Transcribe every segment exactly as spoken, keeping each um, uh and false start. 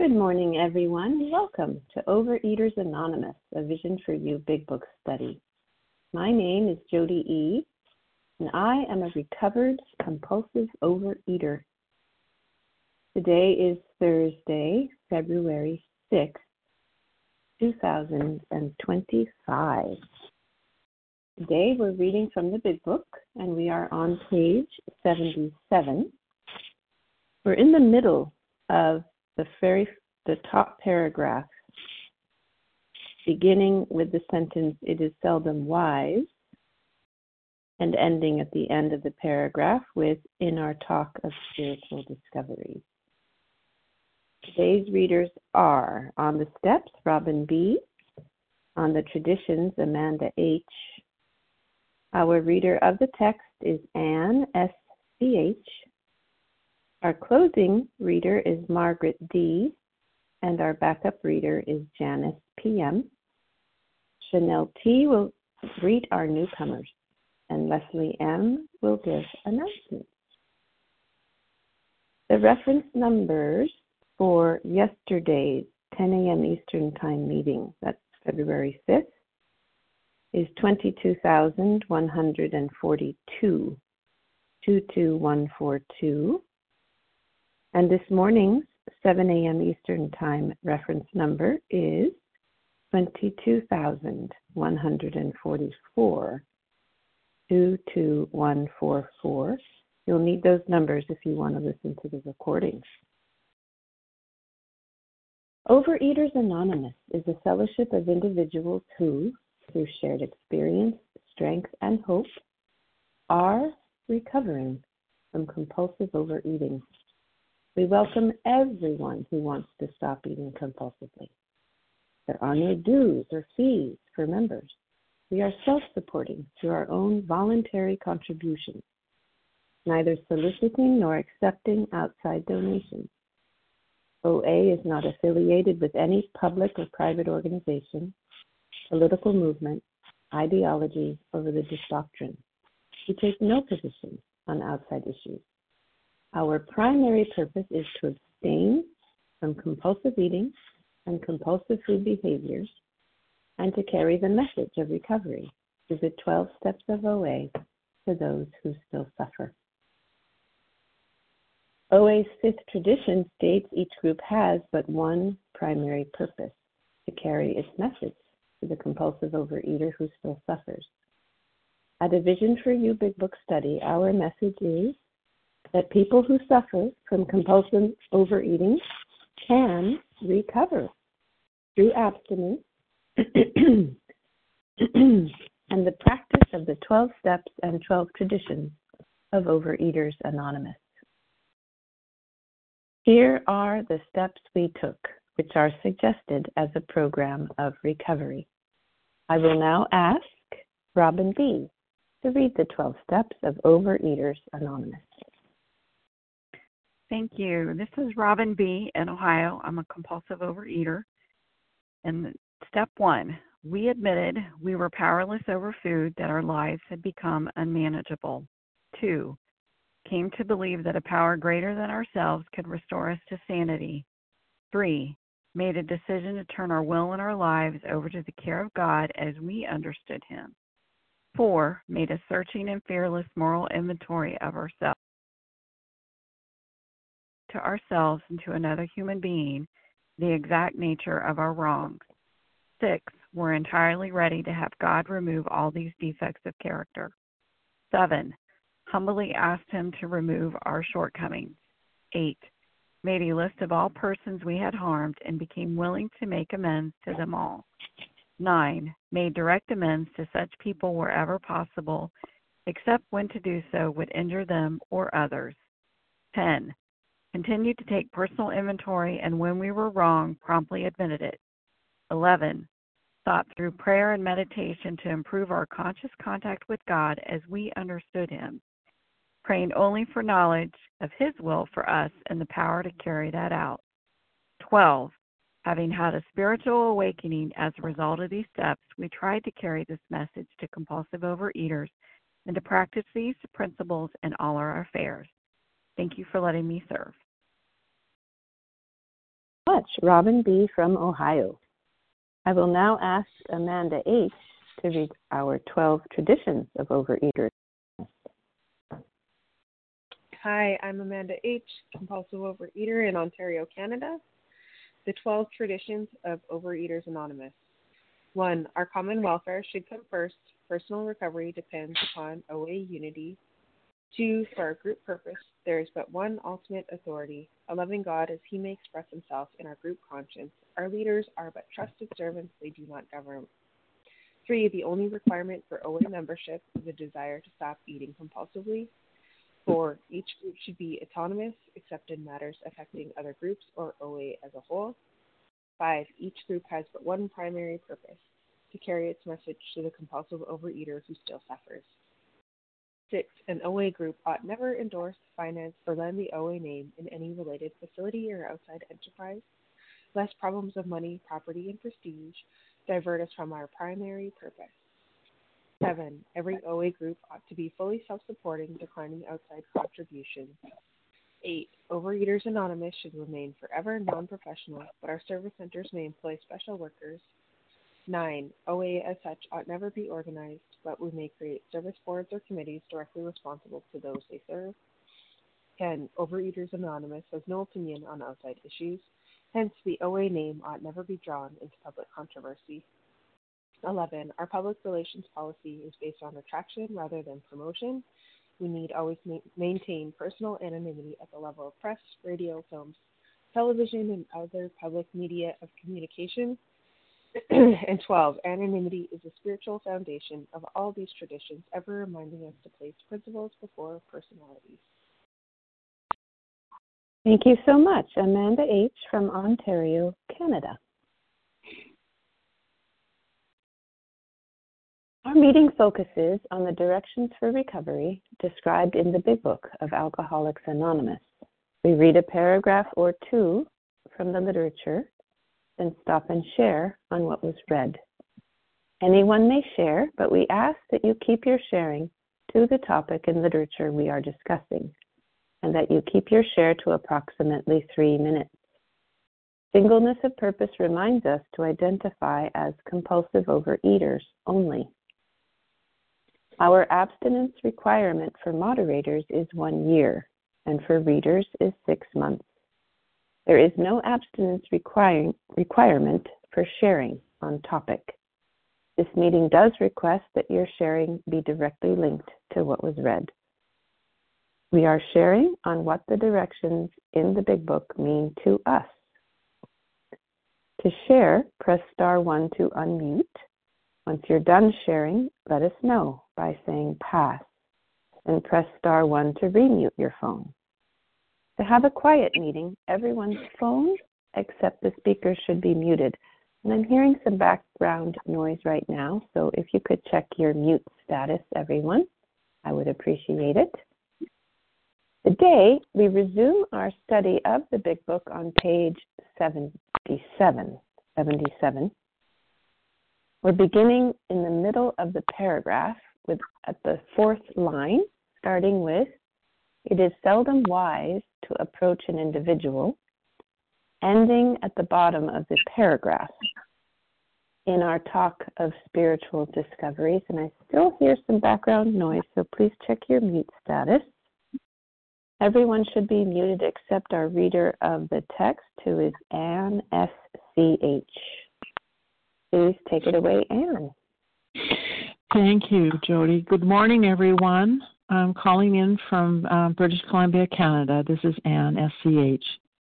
Good morning, everyone. Welcome to Overeaters Anonymous, a Vision for You Big Book study. My name is Jody E., and I am a recovered compulsive overeater. Today is Thursday, February sixth, two thousand twenty-five. Today we're reading from the Big Book, and we are on page seventy-seven. We're in the middle of the very the top paragraph, beginning with the sentence, "It is seldom wise," and ending at the end of the paragraph with, "In our talk of spiritual discovery." Today's readers are on the steps, Robin B., on the traditions, Amanda H. Our reader of the text is Anne S C H. Our closing reader is Margaret D., and our backup reader is Janice P M. Chanel T. will greet our newcomers, and Leslie M. will give announcements. The reference numbers for yesterday's ten a.m. Eastern Time meeting, that's February fifth, is twenty-two thousand one hundred forty-two, two two one four two. And this morning's seven a.m. Eastern Time reference number is twenty-two thousand one hundred forty-four, two two one four four. You'll need those numbers if you want to listen to the recordings. Overeaters Anonymous is a fellowship of individuals who, through shared experience, strength, and hope, are recovering from compulsive overeating. We welcome everyone who wants to stop eating compulsively. There are no dues or fees for members. We are self-supporting through our own voluntary contributions, neither soliciting nor accepting outside donations. O A is not affiliated with any public or private organization, political movement, ideology, or religious doctrine. We take no position on outside issues. Our primary purpose is to abstain from compulsive eating and compulsive food behaviors, and to carry the message of recovery through the twelve steps of O A to those who still suffer. O A's fifth tradition states each group has but one primary purpose: to carry its message to the compulsive overeater who still suffers. At a Vision for You Big Book study, our message is that people who suffer from compulsive overeating can recover through abstinence and the practice of the twelve steps and twelve traditions of Overeaters Anonymous. Here are the steps we took, which are suggested as a program of recovery. I will now ask Robin B. to read the twelve steps of Overeaters Anonymous. Thank you. This is Robin B. in Ohio. I'm a compulsive overeater. And step one, we admitted we were powerless over food, that our lives had become unmanageable. Two, came to believe that a power greater than ourselves could restore us to sanity. Three, made a decision to turn our will and our lives over to the care of God as we understood Him. Four, made a searching and fearless moral inventory of ourselves. To ourselves and to another human being the exact nature of our wrongs. Six, we're entirely ready to have God remove all these defects of character. Seven, humbly asked Him to remove our shortcomings. Eight, made a list of all persons we had harmed and became willing to make amends to them all. Nine, made direct amends to such people wherever possible, except when to do so would injure them or others. Ten, continued to take personal inventory, and when we were wrong, promptly admitted it. eleven. Sought through prayer and meditation to improve our conscious contact with God as we understood Him, praying only for knowledge of His will for us and the power to carry that out. twelve. Having had a spiritual awakening as a result of these steps, we tried to carry this message to compulsive overeaters and to practice these principles in all our affairs. Thank you for letting me serve. much, Robin B. from Ohio. I will now ask Amanda H. to read our twelve traditions of Overeaters. Hi, I'm Amanda H., compulsive overeater in Ontario, Canada. The twelve traditions of Overeaters Anonymous. One, our common welfare should come first. Personal recovery depends upon O A unity. Two, for our group purpose, there is but one ultimate authority, a loving God as he may express himself in our group conscience. Our leaders are but trusted servants, they do not govern. Three, the only requirement for O A membership is a desire to stop eating compulsively. Four, each group should be autonomous, except in matters affecting other groups or O A as a whole. Five, each group has but one primary purpose, to carry its message to the compulsive overeater who still suffers. Six, an O A group ought never endorse, finance, or lend the O A name in any related facility or outside enterprise, lest problems of money, property, and prestige divert us from our primary purpose. Seven, every O A group ought to be fully self-supporting, declining outside contributions. Eight, Overeaters Anonymous should remain forever non-professional, but our service centers may employ special workers. Nine, O A as such ought never be organized, but we may create service boards or committees directly responsible to those they serve. Ten, Overeaters Anonymous has no opinion on outside issues, hence the O A name ought never be drawn into public controversy. Eleven, our public relations policy is based on attraction rather than promotion. We need always ma- maintain personal anonymity at the level of press, radio, films, television, and other public media of communication. And twelve, anonymity is the spiritual foundation of all these traditions, ever reminding us to place principles before personalities. Thank you so much, Amanda H. from Ontario, Canada. Our meeting focuses on the directions for recovery described in the Big Book of Alcoholics Anonymous. We read a paragraph or two from the literature, then stop and share on what was read. Anyone may share, but we ask that you keep your sharing to the topic and literature we are discussing, and that you keep your share to approximately three minutes. Singleness of purpose reminds us to identify as compulsive overeaters only. Our abstinence requirement for moderators is one year, and for readers is six months. There is no abstinence requiring, requirement for sharing on topic. This meeting does request that your sharing be directly linked to what was read. We are sharing on what the directions in the Big Book mean to us. To share, press star one to unmute. Once you're done sharing, let us know by saying pass, and press star one to remute your phone. To have a quiet meeting, everyone's phone except the speaker should be muted. And I'm hearing some background noise right now, so if you could check your mute status, everyone, I would appreciate it. Today, we resume our study of the Big Book on page seventy-seven. seventy-seven. We're beginning in the middle of the paragraph with at the fourth line, starting with, it is seldom wise to approach an individual, ending at the bottom of the paragraph. In our talk of spiritual discoveries, and I still hear some background noise, so please check your mute status. Everyone should be muted except our reader of the text, who is Anne S C H. Please take it away, Anne. Thank you, Jody. Good morning, everyone. I'm calling in from uh, British Columbia, Canada. This is Anne, S C H.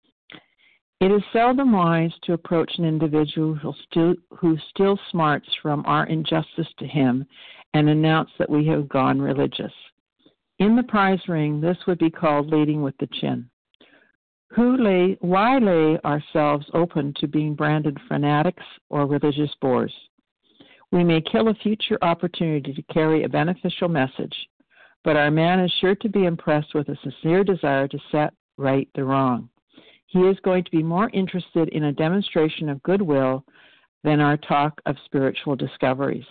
It is seldom wise to approach an individual who still, who still smarts from our injustice to him and announce that we have gone religious. In the prize ring, this would be called leading with the chin. Who lay, why lay ourselves open to being branded fanatics or religious bores? We may kill a future opportunity to carry a beneficial message, but our man is sure to be impressed with a sincere desire to set right the wrong. He is going to be more interested in a demonstration of goodwill than our talk of spiritual discoveries.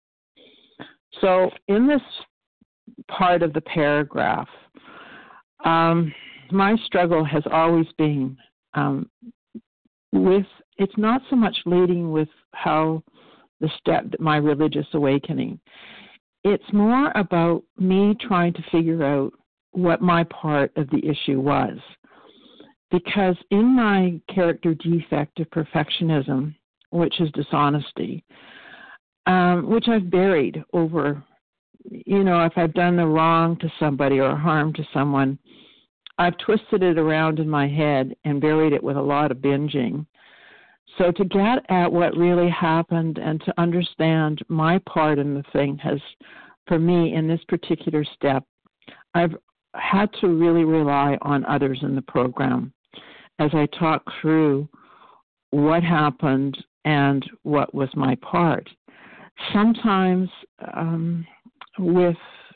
So in this part of the paragraph, um, my struggle has always been um, with, it's not so much leading with how the step, my religious awakening. It's more about me trying to figure out what my part of the issue was. Because in my character defect of perfectionism, which is dishonesty, um, which I've buried over, you know, if I've done the wrong to somebody or harm to someone, I've twisted it around in my head and buried it with a lot of binging. So to get at what really happened and to understand my part in the thing has, for me, in this particular step, I've had to really rely on others in the program as I talk through what happened and what was my part. Sometimes um, with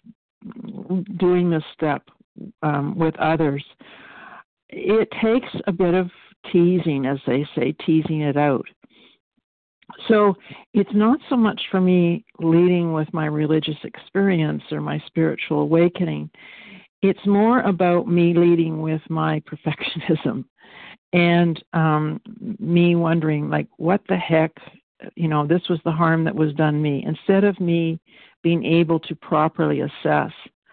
doing this step um, with others, it takes a bit of teasing, as they say, teasing it out. So it's not so much for me leading with my religious experience or my spiritual awakening. It's more about me leading with my perfectionism and um, me wondering, like, what the heck, you know, this was the harm that was done me, instead of me being able to properly assess.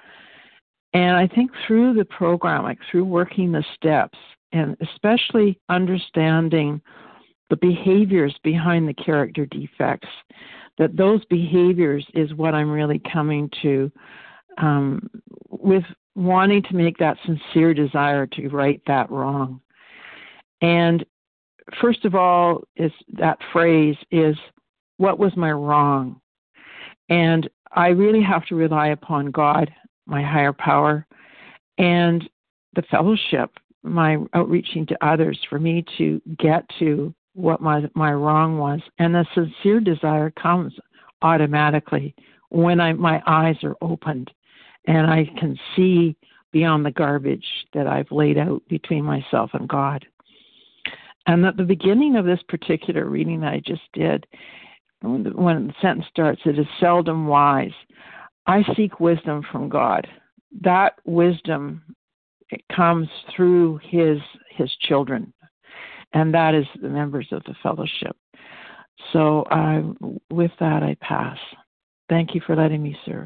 And I think through the program, like through working the steps, and especially understanding the behaviors behind the character defects, that those behaviors is what I'm really coming to um, with wanting to make that sincere desire to right that wrong. And first of all, is that phrase is, what was my wrong? And I really have to rely upon God, my higher power, and the fellowship, my outreaching to others, for me to get to what my my wrong was. And the sincere desire comes automatically when I my eyes are opened and I can see beyond the garbage that I've laid out between myself and God. And at the beginning of this particular reading that I just did, when the sentence starts, it is seldom wise. I seek wisdom from God. That wisdom, it comes through his his children, and that is the members of the fellowship. So uh, with that, I pass. Thank you for letting me serve.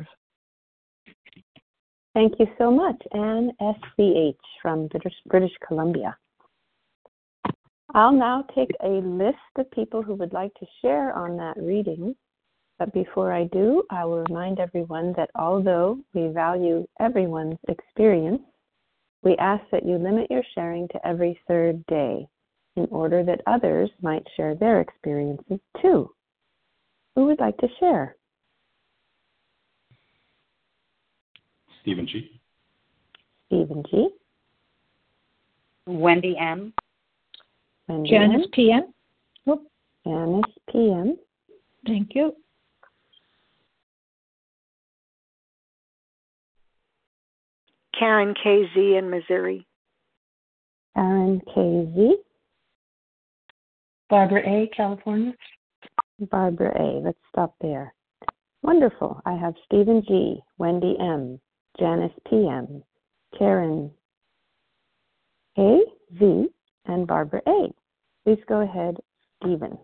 Thank you so much, Anne S C H from British, British Columbia. I'll now take a list of people who would like to share on that reading. But before I do, I will remind everyone that although we value everyone's experience, we ask that you limit your sharing to every third day in order that others might share their experiences too. Who would like to share? Stephen G. Stephen G. Wendy M. Wendy Janice M. P M. Oh. Janice P M. Thank you. Karen K Z in Missouri. Karen K Z. Barbara A., California. Barbara A. Let's stop there. Wonderful. I have Stephen G., Wendy M., Janice P M., Karen A. Z., and Barbara A. Please go ahead, Stephen.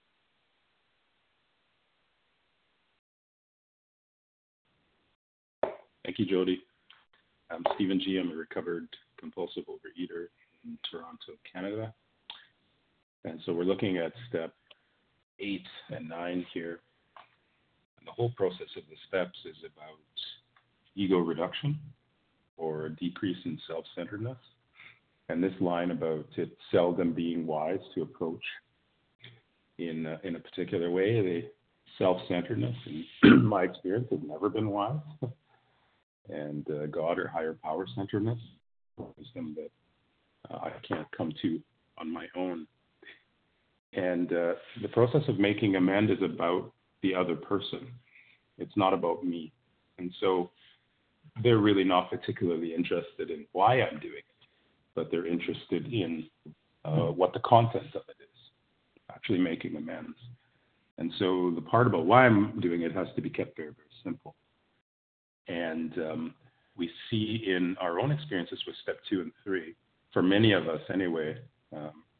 Thank you, Jody. I'm Stephen G. I'm a recovered compulsive overeater in Toronto, Canada. And so we're looking at step eight and nine here. And the whole process of the steps is about ego reduction or a decrease in self-centeredness. And this line about it seldom being wise to approach in a, in a particular way, the self-centeredness, in my experience, has never been wise. And uh, God or higher power centeredness, wisdom that uh, I can't come to on my own. And uh, the process of making amends is about the other person. It's not about me. And so they're really not particularly interested in why I'm doing it, but they're interested in uh, what the content of it is, actually making amends. And so the part about why I'm doing it has to be kept very, very simple. And um, we see in our own experiences with step two and three, for many of us anyway, um,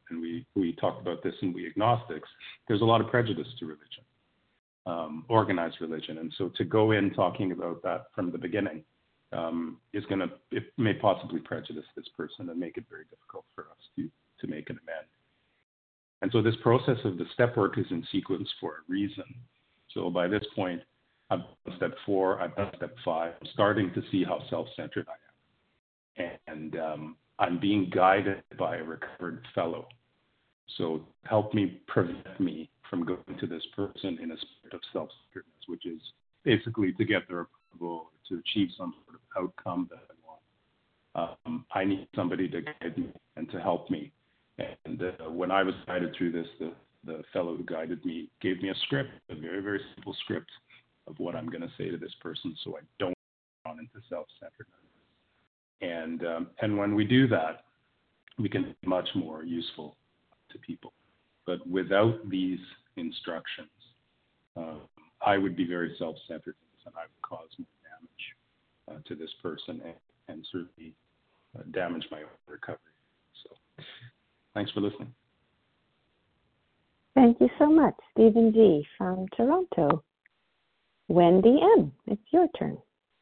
and we, we talked about this in We Agnostics, there's a lot of prejudice to religion, um, organized religion. And so to go in talking about that from the beginning um, is going to, it may possibly prejudice this person and make it very difficult for us to, to make an amend. And so this process of the step work is in sequence for a reason. So by this point, I've done step four, I've done step five, I'm starting to see how self-centered I am. And um, I'm being guided by a recovered fellow. So help me, prevent me from going to this person in a spirit of self-centeredness, which is basically to get their approval, to achieve some sort of outcome that I want. Um, I need somebody to guide me and to help me. And uh, when I was guided through this, the, the fellow who guided me gave me a script, a very, very simple script of what I'm going to say to this person so I don't run into self-centeredness. And, um, and when we do that, we can be much more useful to people. But without these instructions, uh, I would be very self-centered and I would cause more damage uh, to this person and, and certainly uh, damage my own recovery. So thanks for listening. Thank you so much, Stephen G. from Toronto. Wendy M., it's your turn.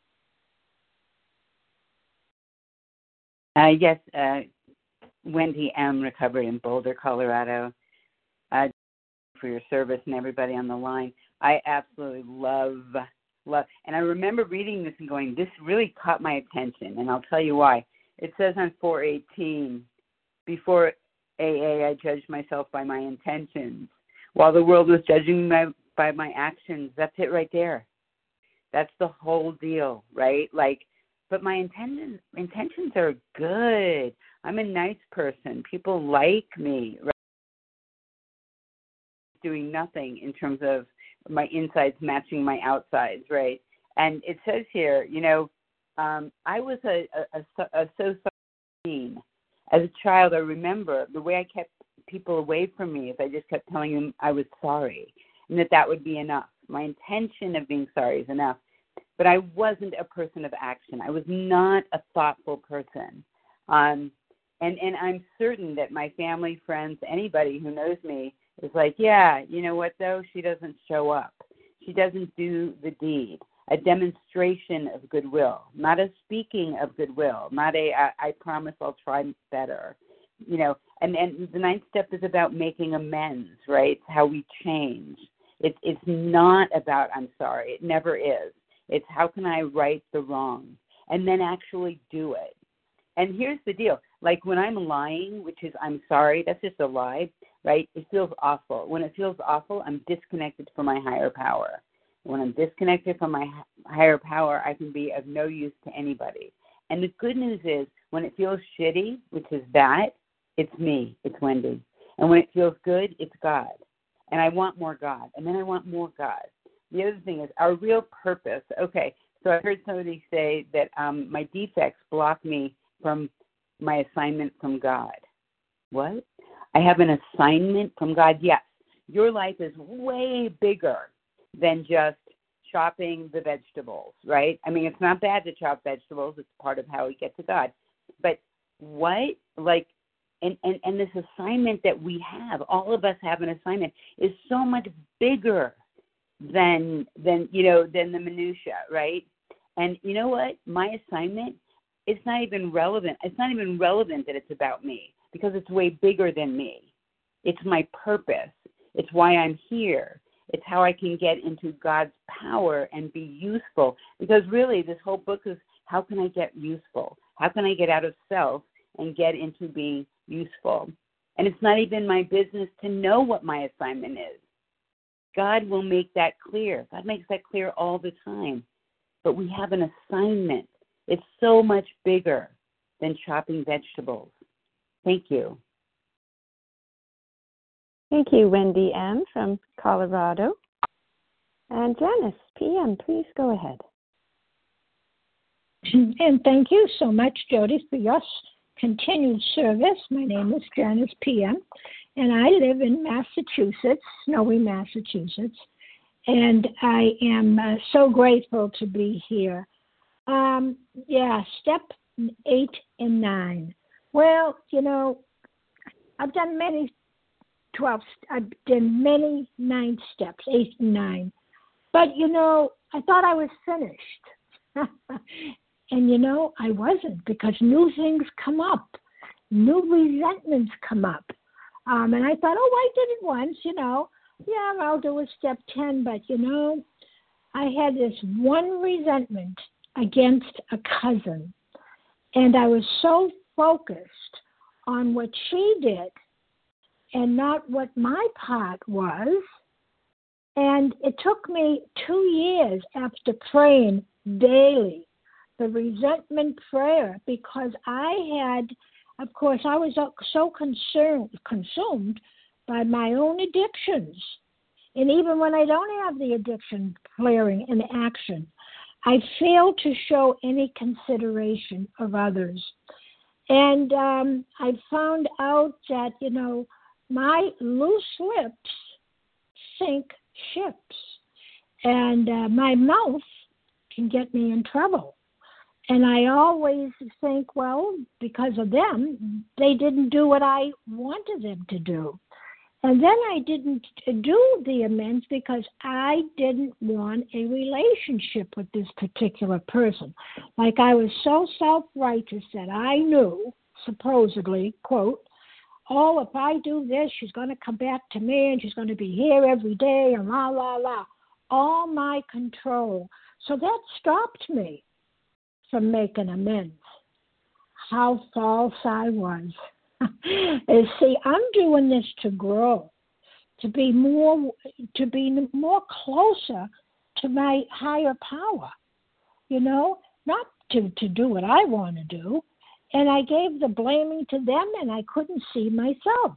Uh, yes, uh, Wendy M., recovered in Boulder, Colorado. Uh, for your service and everybody on the line. I absolutely love, love, and I remember reading this and going, this really caught my attention, and I'll tell you why. It says on four eighteen, before A A, I judged myself by my intentions, while the world was judging me by my actions. That's it right there. That's the whole deal, right? Like, but my intentions intentions are good. I'm a nice person. People like me, right? Doing nothing in terms of my insides matching my outsides, right? And it says here, you know, um, I was a, a, a, a so sorry. As a child, I remember the way I kept people away from me is I just kept telling them I was sorry and that that would be enough. My intention of being sorry is enough. But I wasn't a person of action. I was not a thoughtful person. Um, and, and I'm certain that my family, friends, anybody who knows me is like, yeah, you know what, though? She doesn't show up. She doesn't do the deed. A demonstration of goodwill, not a speaking of goodwill, not a I, I promise I'll try better. You know, and, and the ninth step is about making amends, right? It's how we change. It's it's not about I'm sorry. It never is. It's how can I right the wrong and then actually do it. And here's the deal. Like when I'm lying, which is I'm sorry, that's just a lie, right? It feels awful. When it feels awful, I'm disconnected from my higher power. When I'm disconnected from my higher power, I can be of no use to anybody. And the good news is when it feels shitty, which is that, it's me, it's Wendy. And when it feels good, it's God. And I want more God. And then I want more God. The other thing is our real purpose. Okay, so I heard somebody say that um, my defects block me from my assignment from God. What? I have an assignment from God? Yes. Your life is way bigger than just chopping the vegetables, right? I mean, it's not bad to chop vegetables. It's part of how we get to God. But what, like, and, and, and this assignment that we have, all of us have an assignment, is so much bigger than, than you know, than the minutia, right? And you know what? My assignment, it's not even relevant. It's not even relevant that it's about me because it's way bigger than me. It's my purpose. It's why I'm here. It's how I can get into God's power and be useful. Because really, this whole book is how can I get useful? How can I get out of self and get into being useful? And it's not even my business to know what my assignment is. God will make that clear. God makes that clear all the time. But we have an assignment. It's so much bigger than chopping vegetables. Thank you. Thank you, Wendy M. from Colorado. And Janice P M, please go ahead. And thank you so much, Jody, for your continued service. My name is Janice P M, and I live in Massachusetts, snowy Massachusetts, and I am uh, so grateful to be here. Um, yeah, step eight and nine. Well, you know, I've done many twelve, I've done many nine steps, eight and nine. But, you know, I thought I was finished. And, you know, I wasn't, because new things come up. New resentments come up. Um, and I thought, oh, I did it once, you know. Yeah, I'll do a step ten. But, you know, I had this one resentment against a cousin. And I was so focused on what she did and not what my part was. And it took me two years after praying daily, the resentment prayer, because I had, of course, I was so concerned, consumed by my own addictions. And even when I don't have the addiction flaring in action, I fail to show any consideration of others. And um, I found out that, you know, my loose lips sink ships. And uh, my mouth can get me in trouble. And I always think, well, because of them, they didn't do what I wanted them to do. And then I didn't do the amends because I didn't want a relationship with this particular person. Like, I was so self-righteous that I knew, supposedly, quote, oh, if I do this, she's going to come back to me and she's going to be here every day and la, la, la. All my control. So that stopped me from making amends. How false I was. And see, I'm doing this to grow, to be more, to be more closer to my higher power, you know, not to, to do what I want to do. And I gave the blaming to them, and I couldn't see myself.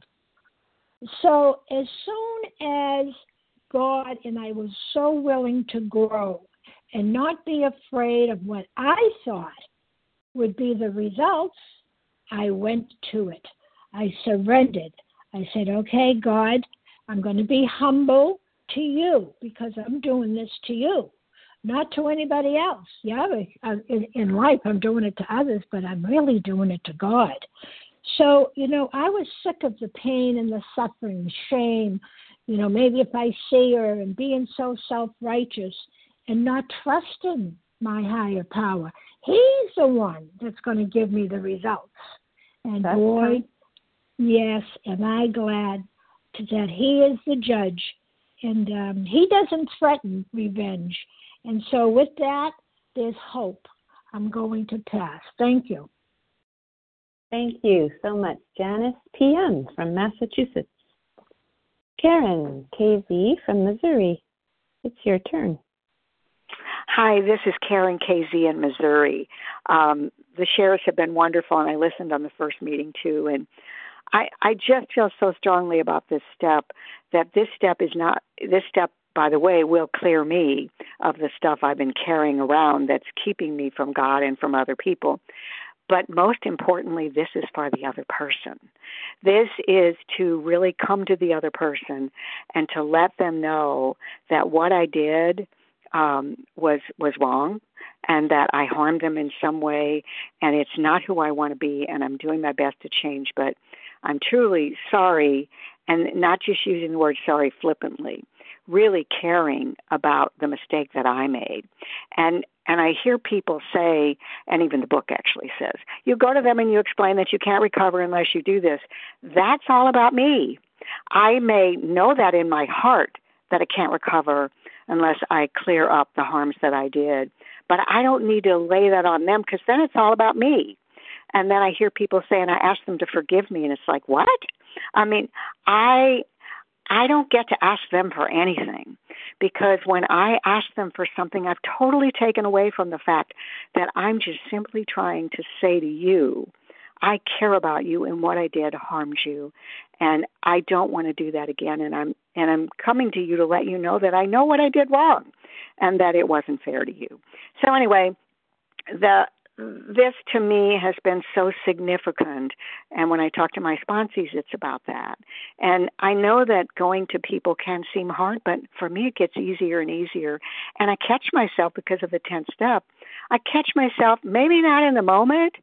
So as soon as God, and I was so willing to grow and not be afraid of what I thought would be the results, I went to it. I surrendered. I said, okay, God, I'm going to be humble to you because I'm doing this to you, not to anybody else. Yeah, in, in life I'm doing it to others, but I'm really doing it to God. So, you know, I was sick of the pain and the suffering, the shame, you know, maybe if I see her and being so self-righteous and not trusting my higher power. He's the one that's going to give me the results. And that's boy, true. Yes, am I glad that he is the judge. And um, he doesn't threaten revenge. And so with that, there's hope. I'm going to pass. Thank you. Thank you so much, Janice P M from Massachusetts. Karen K Z from Missouri. It's your turn. Hi, this is Karen K Z in Missouri. Um, the shares have been wonderful, and I listened on the first meeting too. And I, I just feel so strongly about this step that this step is not, this step, by the way, will clear me of the stuff I've been carrying around that's keeping me from God and from other people. But most importantly, this is for the other person. This is to really come to the other person and to let them know that what I did um, was was wrong and that I harmed them in some way, and it's not who I want to be, and I'm doing my best to change, but I'm truly sorry, and not just using the word sorry flippantly, really caring about the mistake that I made. And and I hear people say, and even the book actually says, you go to them and you explain that you can't recover unless you do this. That's all about me. I may know that in my heart that I can't recover unless I clear up the harms that I did. But I don't need to lay that on them because then it's all about me. And then I hear people say, and I ask them to forgive me, and it's like, what? I mean, I I don't get to ask them for anything because when I ask them for something, I've totally taken away from the fact that I'm just simply trying to say to you, I care about you and what I did harmed you, and I don't want to do that again. And I'm and I'm coming to you to let you know that I know what I did wrong and that it wasn't fair to you. So anyway, the this to me has been so significant. And when I talk to my sponsees, it's about that. And I know that going to people can seem hard, but for me, it gets easier and easier. And I catch myself because of the tenth step. I catch myself, maybe not in the moment,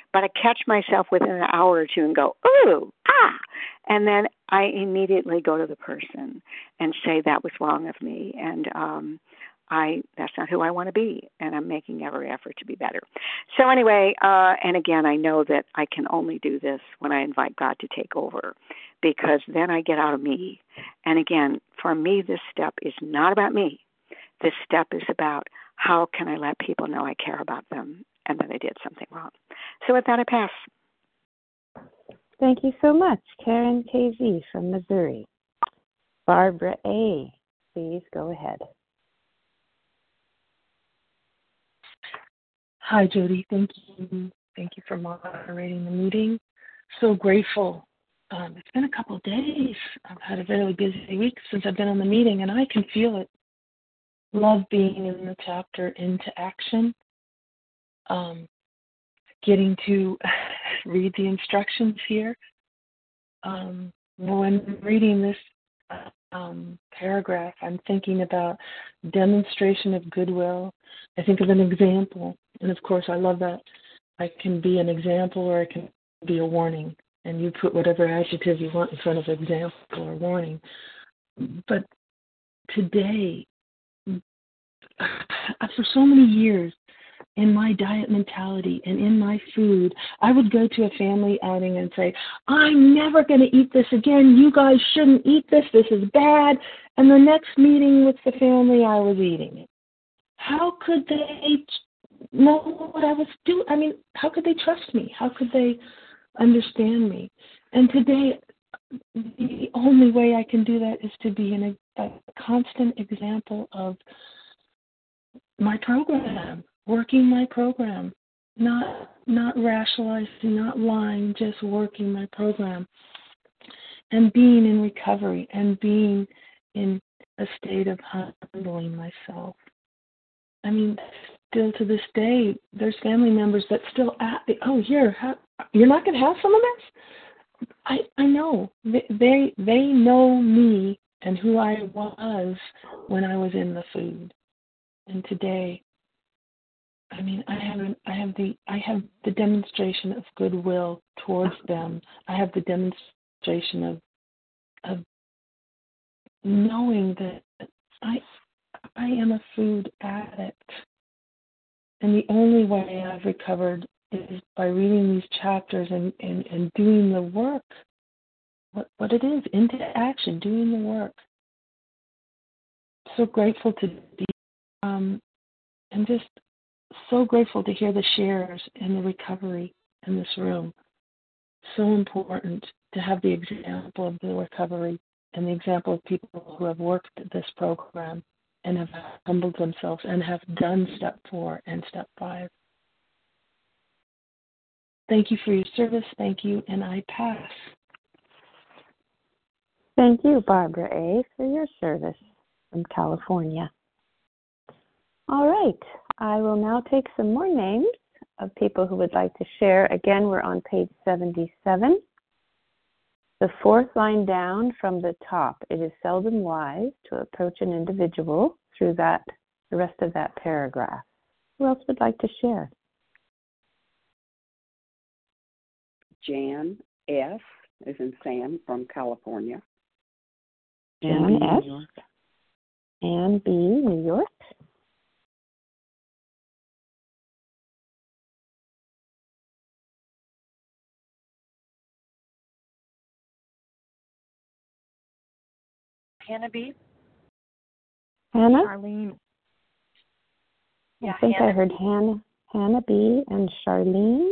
but I catch myself within an hour or two and go, ooh, ah. And then I immediately go to the person and say that was wrong of me. And um, I that's not who I want to be. And I'm making every effort to be better. So anyway, uh, and again, I know that I can only do this when I invite God to take over, because then I get out of me. And again, for me, this step is not about me. This step is about how can I let people know I care about them and that I did something wrong. So with that, I pass. Thank you so much, Karen K Z from Missouri. Barbara A., please go ahead. Hi, Jody. Thank you. Thank you for moderating the meeting. So grateful. Um, it's been a couple of days. I've had a very busy week since I've been on the meeting, and I can feel it. Love being in the chapter Into Action. Um, getting to read the instructions here. Um, when reading this um, paragraph, I'm thinking about demonstration of goodwill. I think of an example, and of course I love that. I can be an example or I can be a warning, and you put whatever adjective you want in front of example or warning. But today, for so many years, in my diet mentality and in my food, I would go to a family outing and say, I'm never going to eat this again. You guys shouldn't eat this. This is bad. And the next meeting with the family, I was eating it. How could they know what I was doing? I mean, how could they trust me? How could they understand me? And today, the only way I can do that is to be in a, a constant example of my program. Working my program, not not rationalizing, not lying, just working my program, and being in recovery and being in a state of humbling myself. I mean, still to this day, there's family members that still ask, oh, here, how, you're not going to have some of this? I I know. They, they they know me and who I was when I was in the food, and today. I mean, I have I have the I have the demonstration of goodwill towards them. I have the demonstration of of knowing that I I am a food addict, and the only way I've recovered is by reading these chapters and, and, and doing the work. What what it is, into action, doing the work. So grateful to be, um, and just. So grateful to hear the shares and the recovery in this room. So important to have the example of the recovery and the example of people who have worked at this program and have humbled themselves and have done step four and step five. Thank you for your service. Thank you, and I pass. Thank you, Barbara A., for your service from California. All right. I will now take some more names of people who would like to share. Again, we're on page seventy-seven. The fourth line down from the top. It is seldom wise to approach an individual through that, the rest of that paragraph. Who else would like to share? Jan S. is in Sam from California. Jan S. Ann B., New York. Hannah B. Hannah? Charlene. I think Hannah. I heard Hannah, Hannah B. and Charlene.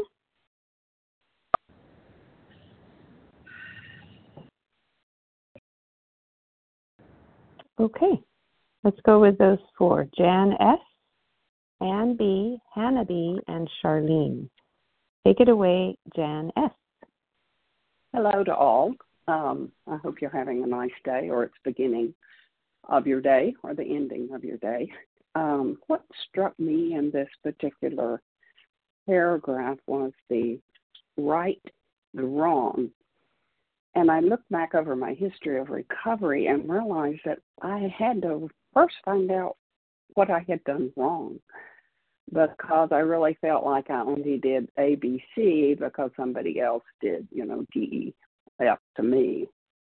Okay, let's go with those four. Jan S., Ann B., Hannah B., and Charlene. Take it away, Jan S. Hello to all. Um, I hope you're having a nice day, or it's beginning of your day, or the ending of your day. Um, what struck me in this particular paragraph was the right, the wrong. And I looked back over my history of recovery and realized that I had to first find out what I had done wrong. because I really felt like I only did A, B, C because somebody else did, you know, D, E, F to me.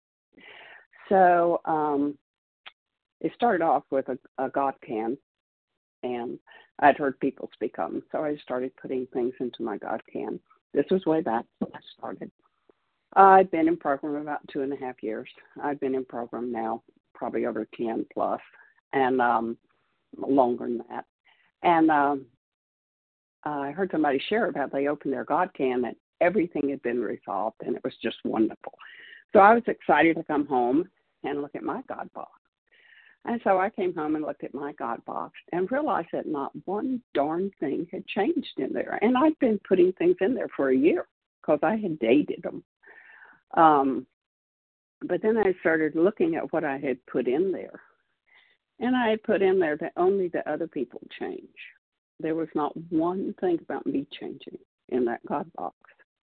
So um, it started off with a, a God can, and I'd heard people speak of them, so I started putting things into my God can. This was way back when I started. I've been in program about two and a half years. I've been in program now probably over ten plus, and um, longer than that. And um, I heard somebody share about they opened their God can and everything had been resolved, and it was just wonderful. So I was excited to come home and look at my God box. And so I came home and looked at my God box and realized that not one darn thing had changed in there. And I'd been putting things in there for a year because I had dated them. Um, but then I started looking at what I had put in there. And I had put in there that only the other people change. There was not one thing about me changing in that God box.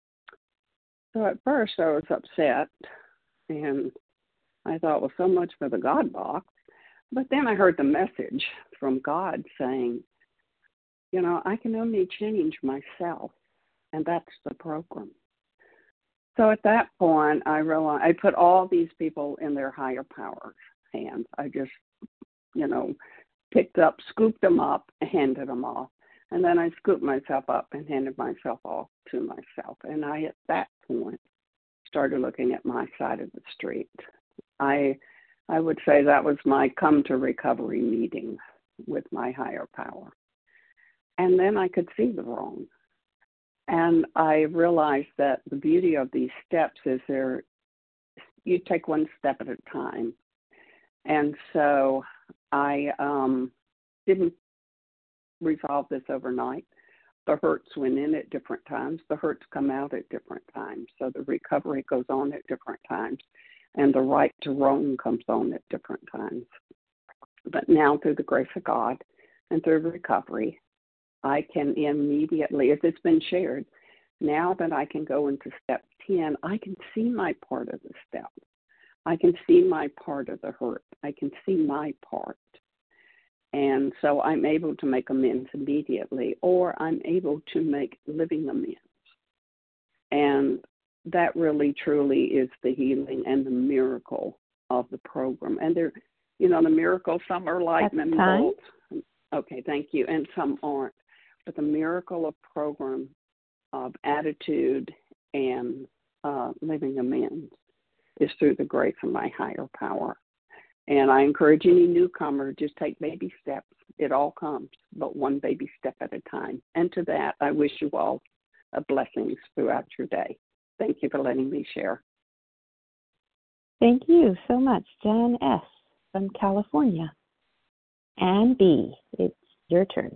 So at first I was upset, and I thought, well, so much for the God box. But then I heard the message from God saying, you know, I can only change myself, and that's the program. So at that point, I realized I put all these people in their higher power's hands. I just, you know, picked up, scooped them up, and handed them off. And then I scooped myself up and handed myself off to myself. And I, at that point, started looking at my side of the street. I I would say that was my come to recovery meeting with my higher power. And then I could see the wrong. And I realized that the beauty of these steps is there, you take one step at a time. And so I um, didn't resolve this overnight. The hurts went in at different times. The hurts come out at different times. So the recovery goes on at different times. And the right to wrong comes on at different times. But now, through the grace of God and through recovery, I can immediately, as it's been shared, now that I can go into step ten, I can see my part of the step. I can see my part of the hurt. I can see my part. And so I'm able to make amends immediately, or I'm able to make living amends. And that really, truly is the healing and the miracle of the program. And there, you know, the miracle, some are lightning bolts. Okay, thank you. And some aren't. But the miracle of program of attitude and uh, living amends is through the grace of my higher power. And I encourage any newcomer, just take baby steps. It all comes, but one baby step at a time. And to that, I wish you all a blessings throughout your day. Thank you for letting me share. Thank you so much, Jan S. from California. Ann B., it's your turn.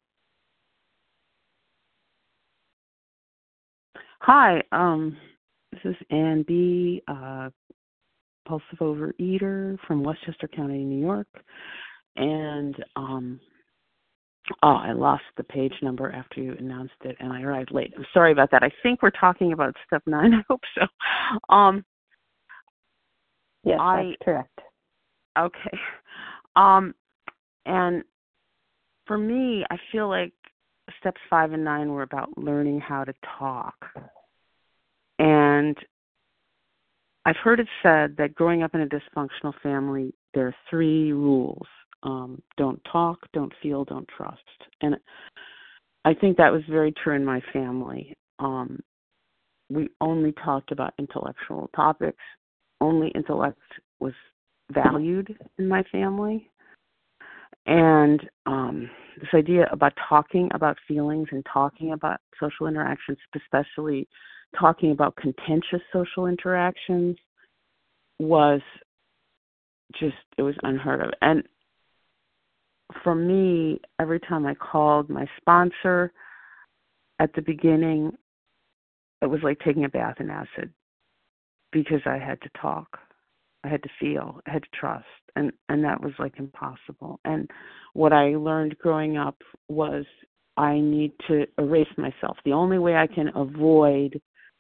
Hi, um, this is Ann B., uh, compulsive overeater from Westchester County, New York. And, um, oh, I lost the page number after you announced it, and I arrived late. I'm sorry about that. I think we're talking about step nine. I hope so. Um, yes, I, that's correct. Okay. Um, and for me, I feel like steps five and nine were about learning how to talk. And I've heard it said that growing up in a dysfunctional family, there are three rules. Um, don't talk, don't feel, don't trust. And I think that was very true in my family. Um, we only talked about intellectual topics. Only intellect was valued in my family. And um, this idea about talking about feelings and talking about social interactions, especially talking about contentious social interactions, was just, it was unheard of. And for me, every time I called my sponsor at the beginning, it was like taking a bath in acid because I had to talk. I had to feel, I had to trust, and, and that was like impossible. And what I learned growing up was I need to erase myself. The only way I can avoid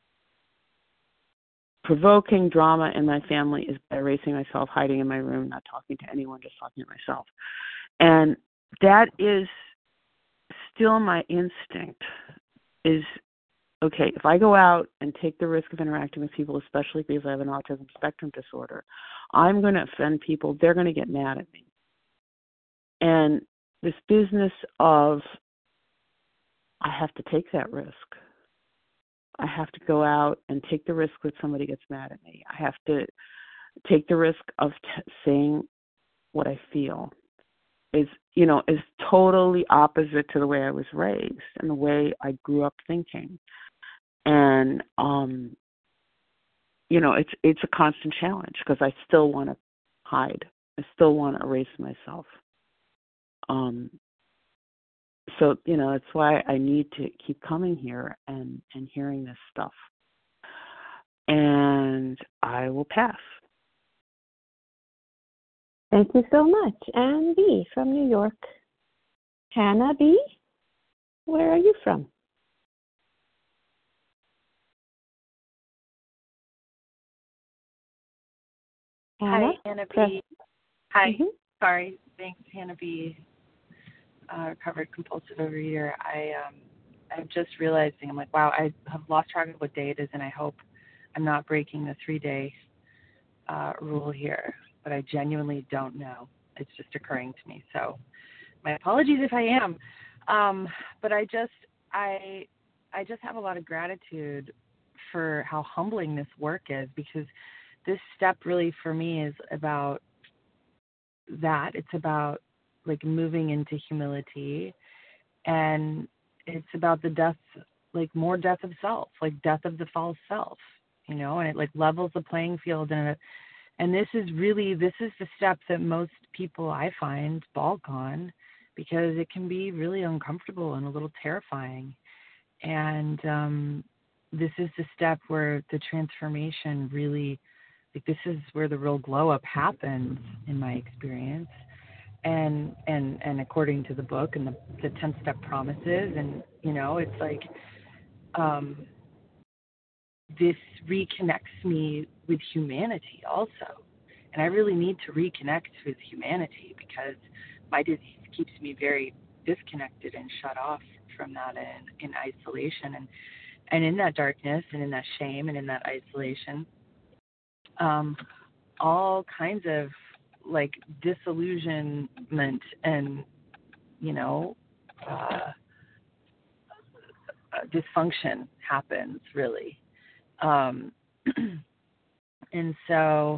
provoking drama in my family is by erasing myself, hiding in my room, not talking to anyone, just talking to myself. And that is still my instinct is, okay, if I go out and take the risk of interacting with people, especially because I have an autism spectrum disorder, I'm going to offend people. They're going to get mad at me. And this business of, I have to take that risk. I have to go out and take the risk that somebody gets mad at me. I have to take the risk of t- saying what I feel. Is, you know, is totally opposite to the way I was raised and the way I grew up thinking. And, um, you know, it's it's a constant challenge because I still want to hide. I still want to erase myself. Um, so, you know, that's why I need to keep coming here and, and hearing this stuff. And I will pass. Thank you so much. And B from New York. Hannah B, where are you from? Hannah? Hi, Hannah B. Hi. Mm-hmm. Sorry. Thanks, Hannah B. Uh, recovered compulsive overeater. I um, I'm just realizing, I'm like, wow, I have lost track of what day it is, and I hope I'm not breaking the three-day uh, rule here. But I genuinely don't know. It's just occurring to me. So my apologies if I am. Um, but I just I I just have a lot of gratitude for how humbling this work is, because this step really for me is about that. It's about like moving into humility, and it's about the death, like more death of self, like death of the false self, you know, and it like levels the playing field. And it, and this is really, this is the step that most people I find balk on, because it can be really uncomfortable and a little terrifying. And um, this is the step where the transformation really, like this is where the real glow up happens in my experience. And, and, and according to the book and the, the ten step promises, and, you know, it's like, um, this reconnects me with humanity also. And I really need to reconnect with humanity, because my disease keeps me very disconnected and shut off from that in, in isolation. And, and in that darkness and in that shame and in that isolation, um, all kinds of like disillusionment and, you know, uh, dysfunction happens really. Um, and so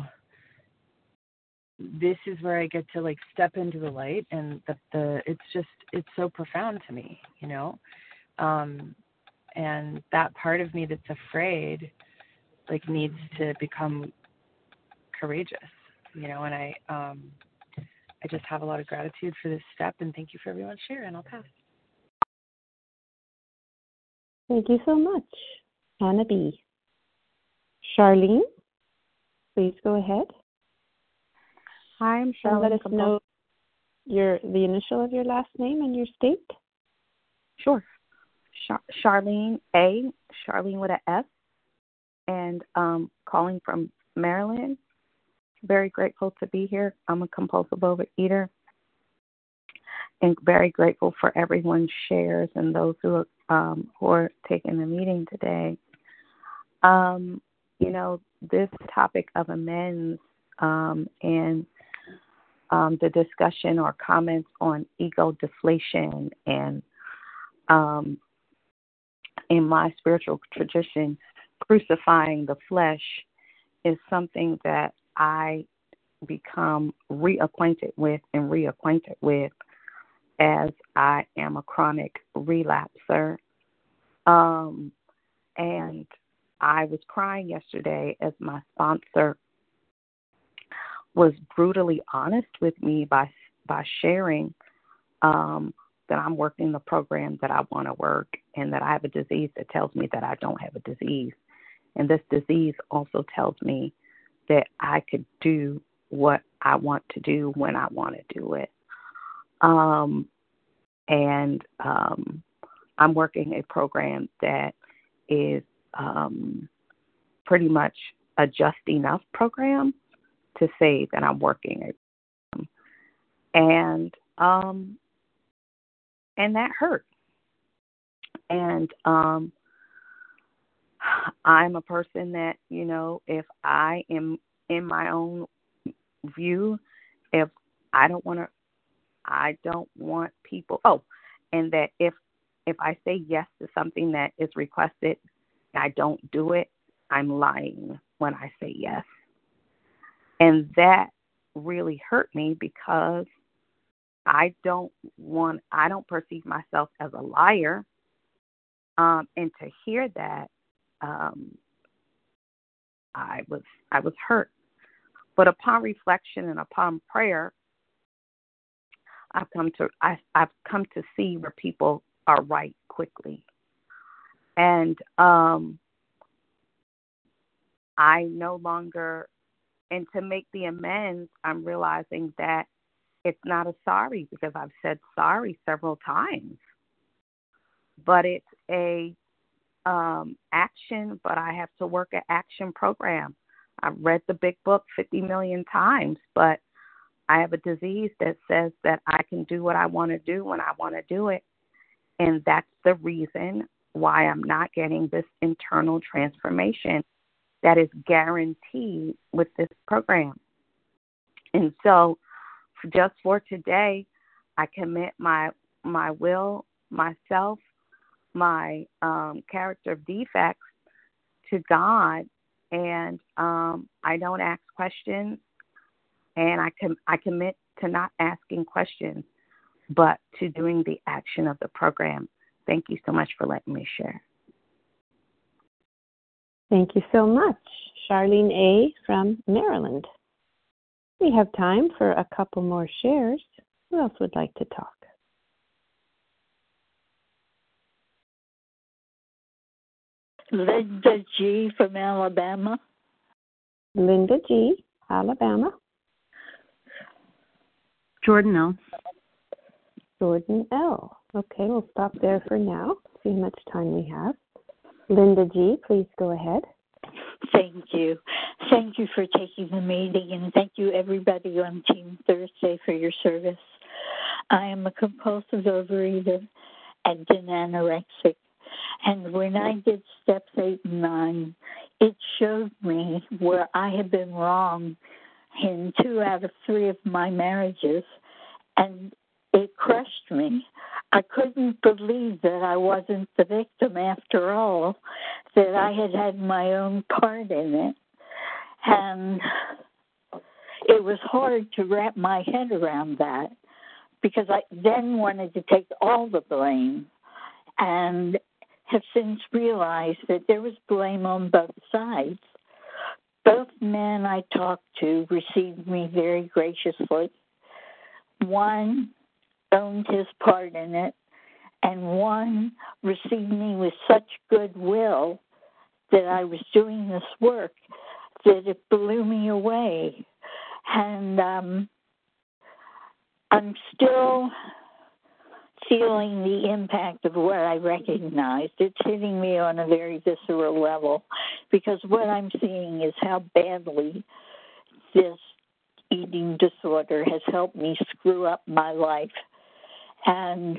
this is where I get to like step into the light, and the, the it's just, it's so profound to me, you know? Um, and that part of me that's afraid, like needs to become courageous, you know, and I, um, I just have a lot of gratitude for this step, and thank you for everyone's share, and I'll pass. Thank you so much, Hannah B. Charlene, please go ahead. Hi, I'm Charlene. And let us know your the initial of your last name and your state. Sure. Char- Charlene A. Charlene with an S, and um, calling from Maryland. Very grateful to be here. I'm a compulsive overeater, and very grateful for everyone's shares and those who are, um, who are taking the meeting today. Um, you know, this topic of amends um, and um, the discussion or comments on ego deflation, and um, in my spiritual tradition, crucifying the flesh, is something that I become reacquainted with and reacquainted with as I am a chronic relapser. Um, and I was crying yesterday as my sponsor was brutally honest with me by by sharing um, that I'm working the program that I want to work, and that I have a disease that tells me that I don't have a disease. And this disease also tells me that I could do what I want to do when I want to do it. Um, and um, I'm working a program that is um, pretty much a just enough program to say that I'm working a program. And, um, and that hurt. And um, I'm a person that, you know, if I am in my own view, if I don't want to, I don't want people, oh, and that if if I say yes to something that is requested, and I don't do it, I'm lying when I say yes. And that really hurt me because I don't want, I don't perceive myself as a liar. Um, and to hear that, um, I was I was hurt. But upon reflection and upon prayer, I've come to I, I've come to see where people are right quickly, and um, I no longer. And to make the amends, I'm realizing that it's not a sorry because I've said sorry several times, but it's a um, action. But I have to work an action program. I've read the big book fifty million times, but I have a disease that says that I can do what I want to do when I want to do it. And that's the reason why I'm not getting this internal transformation that is guaranteed with this program. And so just for today, I commit my my will, myself, my um, character of defects to God, and um, I don't ask questions, and I com- I commit to not asking questions, but to doing the action of the program. Thank you so much for letting me share. Thank you so much, Charlene A. from Maryland. We have time for a couple more shares. Who else would like to talk? Linda G. from Alabama. Linda G., Alabama. Jordan L. Jordan L. Okay, we'll stop there for now. See how much time we have. Linda G., please go ahead. Thank you. Thank you for taking the meeting, and thank you, everybody on Team Thursday, for your service. I am a compulsive overeater and an anorexic, and when I did steps eight and nine, it showed me where I had been wrong in two out of three of my marriages, and it crushed me. I couldn't believe that I wasn't the victim after all, that I had had my own part in it. And it was hard to wrap my head around that because I then wanted to take all the blame and have since realized that there was blame on both sides. Both men I talked to received me very graciously. One owned his part in it, and one received me with such goodwill that I was doing this work that it blew me away. And um, I'm still feeling the impact of what I recognized. It's hitting me on a very visceral level because what I'm seeing is how badly this eating disorder has helped me screw up my life. And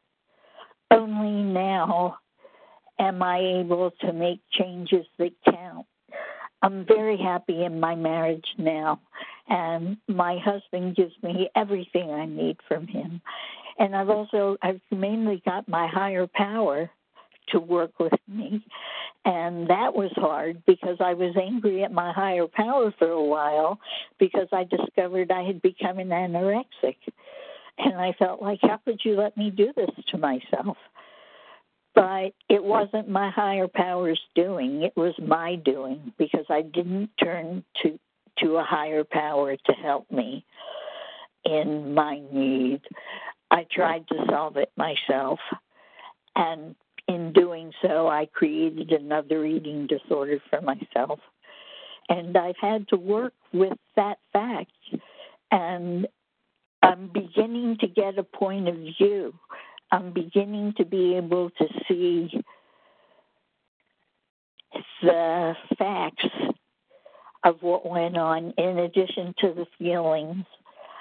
only now am I able to make changes that count. I'm very happy in my marriage now, and my husband gives me everything I need from him. And I've also, I've mainly got my higher power to work with me. And that was hard because I was angry at my higher power for a while because I discovered I had become an anorexic. And I felt like, how could you let me do this to myself? But it wasn't my higher power's doing. It was my doing because I didn't turn to, to a higher power to help me in my need. I tried to solve it myself. And in doing so, I created another eating disorder for myself. And I've had to work with that fact. And I'm beginning to get a point of view. I'm beginning to be able to see the facts of what went on in addition to the feelings.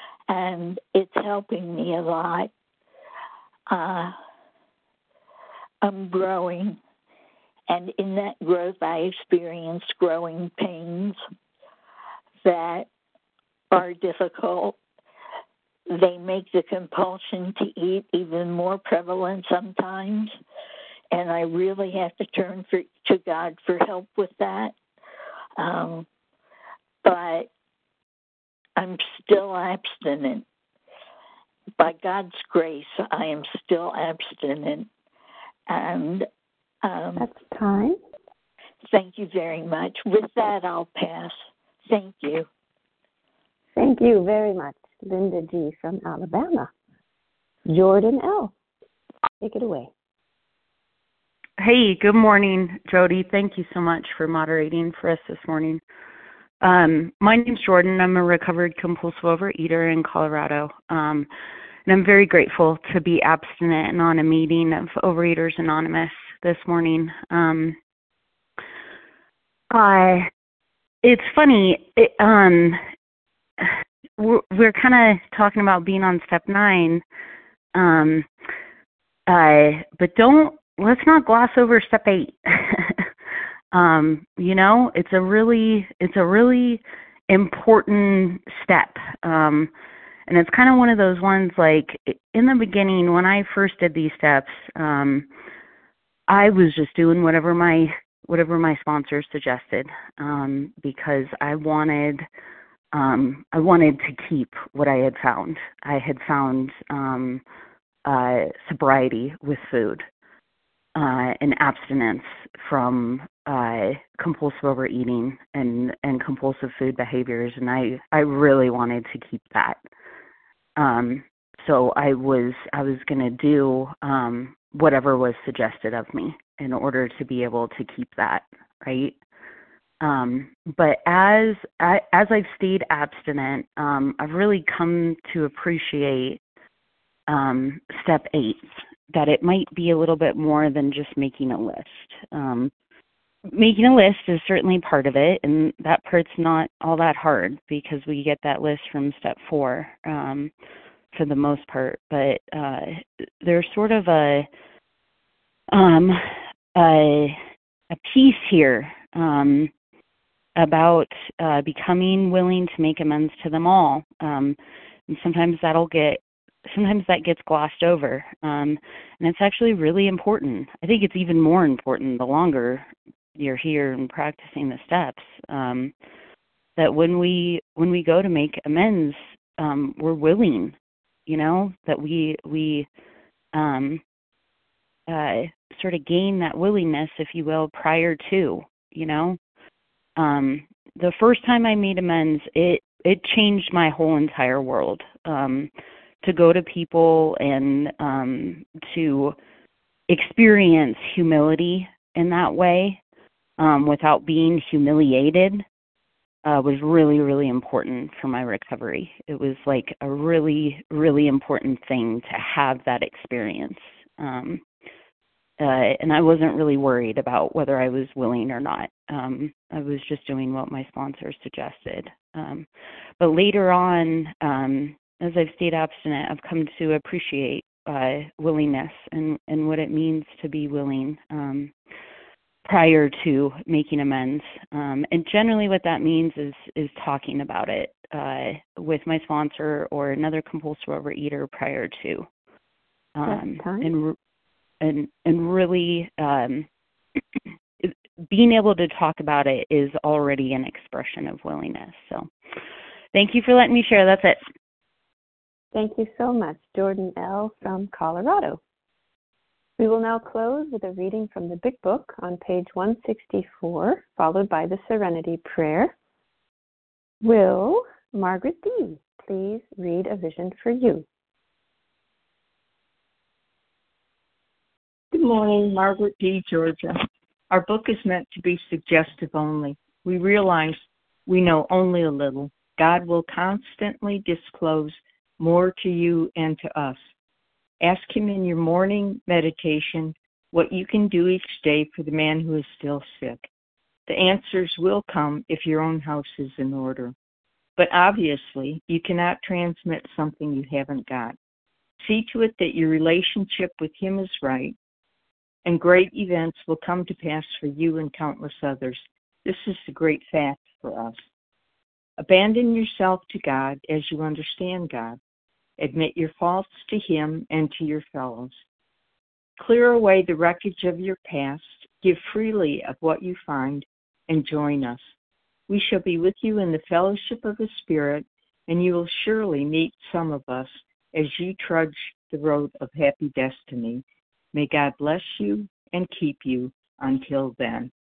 And it's helping me a lot. Uh, I'm growing. And in that growth, I experienced growing pains that are difficult. They make the compulsion to eat even more prevalent sometimes. And I really have to turn for, to God for help with that. Um, but I'm still abstinent. By God's grace, I am still abstinent. And um, that's time. Thank you very much. With that, I'll pass. Thank you. Thank you very much, Linda G. from Alabama. Jordan L., take it away. Hey, good morning, Jody. Thank you so much for moderating for us this morning. Um, my name's Jordan. I'm a recovered compulsive overeater in Colorado. Um, and I'm very grateful to be abstinent and on a meeting of Overeaters Anonymous this morning. Um, I, it's funny, it, um, we're, we're kind of talking about being on step nine, um, uh, but don't, let's not gloss over step eight. um, you know, it's a really, it's a really important step. Um, and it's kind of one of those ones, like in the beginning, when I first did these steps, um, I was just doing whatever my, whatever my sponsor suggested, um, because I wanted, um, I wanted to keep what I had found. I had found, um, uh, sobriety with food. Uh, and abstinence from uh, compulsive overeating and, and compulsive food behaviors, and I, I really wanted to keep that. Um, so I was I was going to do um, whatever was suggested of me in order to be able to keep that, right? Um, but as I, as I've stayed abstinent, um, I've really come to appreciate um, step eight. That it might be a little bit more than just making a list. Um, making a list is certainly part of it, and that part's not all that hard because we get that list from step four um, for the most part. But uh, there's sort of a um, a, a piece here um, about uh, becoming willing to make amends to them all, um, and sometimes that'll get Sometimes that gets glossed over, um, and it's actually really important. I think it's even more important the longer you're here and practicing the steps, um, that when we when we go to make amends, um, we're willing, you know, that we we um, uh, sort of gain that willingness, if you will, prior to, you know. Um, the first time I made amends, it it changed my whole entire world. Um, to go to people and um, to experience humility in that way um, without being humiliated uh, was really, really important for my recovery. It was like a really, really important thing to have that experience. Um, uh, and I wasn't really worried about whether I was willing or not. Um, I was just doing what my sponsor suggested. Um, but later on, um, as I've stayed abstinent, I've come to appreciate uh, willingness and, and what it means to be willing um, prior to making amends. Um, and generally what that means is is talking about it uh, with my sponsor or another compulsive overeater prior to. Um, and, and, and really um, being able to talk about it is already an expression of willingness. So thank you for letting me share. That's it. Thank you so much, Jordan L. from Colorado. We will now close with a reading from the Big Book on page one sixty-four, followed by the Serenity Prayer. Will Margaret D. please read A Vision for You? Good morning, Margaret D., Georgia. Our book is meant to be suggestive only. We realize we know only a little. God will constantly disclose more to you and to us. Ask him in your morning meditation what you can do each day for the man who is still sick. The answers will come if your own house is in order. But obviously, you cannot transmit something you haven't got. See to it that your relationship with him is right, and great events will come to pass for you and countless others. This is the great fact for us. Abandon yourself to God as you understand God. Admit your faults to Him and to your fellows. Clear away the wreckage of your past. Give freely of what you find, and join us. We shall be with you in the fellowship of the Spirit, and you will surely meet some of us as you trudge the road of happy destiny. May God bless you and keep you until then.